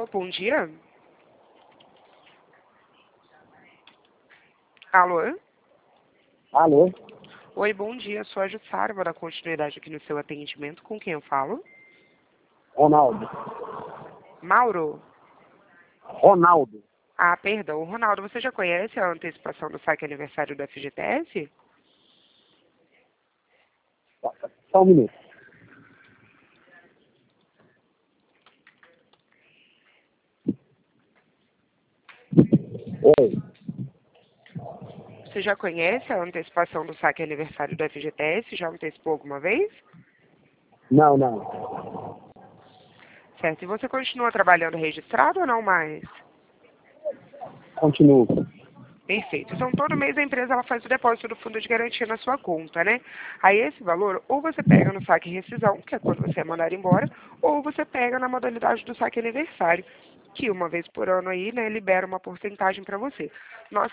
Alô, bom dia. Alô? Alô? Oi, bom dia. Sou a Jussara, vou dar continuidade aqui no seu atendimento. Com quem eu falo? Ronaldo. Mauro? Ronaldo. Ah, perdão. Ronaldo, você já conhece a antecipação do saque aniversário do FGTS? Só um minuto. Oi. Você já conhece a antecipação do saque aniversário do FGTS? Já antecipou alguma vez? Não. Certo. E você continua trabalhando registrado ou não mais? Continuo. Perfeito. Então, todo mês a empresa ela faz o depósito do fundo de garantia na sua conta, né? Aí, esse valor, ou você pega no saque rescisão, que é quando você é mandado embora, ou você pega na modalidade do saque aniversário, que uma vez por ano aí, né, libera uma porcentagem para você. Nós